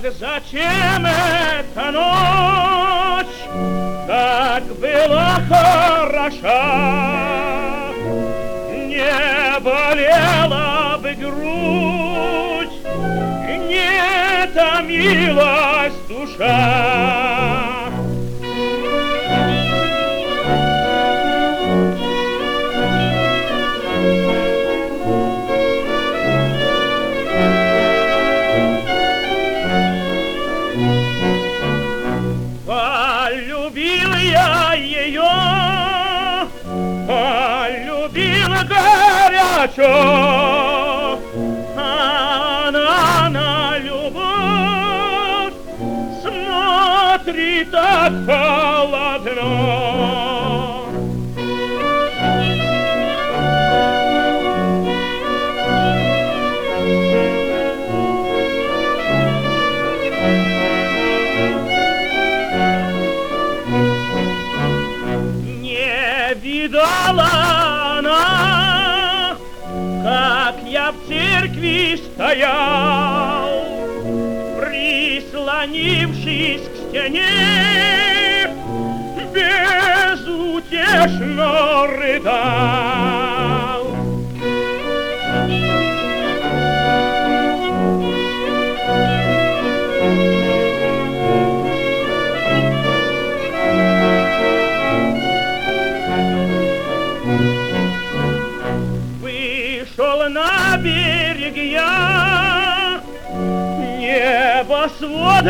зачем эта ночь так была хороша? Не болела бы грудь, не томилась душа. Полюбил я ее, полюбил горячо, она на любовь смотрит так холодно. Видала она, как я в церкви стоял, прислонившись к стене, безутешно рыдал. Вышел на берег я, небосвод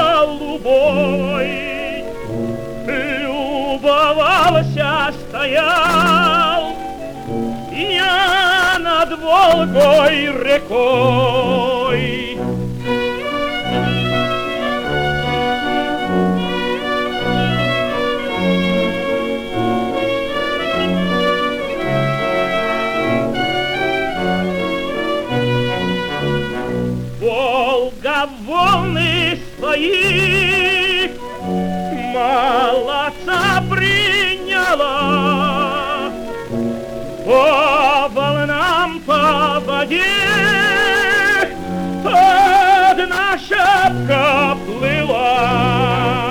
голубой, любовался, стоял я над Волгой рекой. Волга волны свои молодца приняла, по волнам, по воде одна шапка плыла.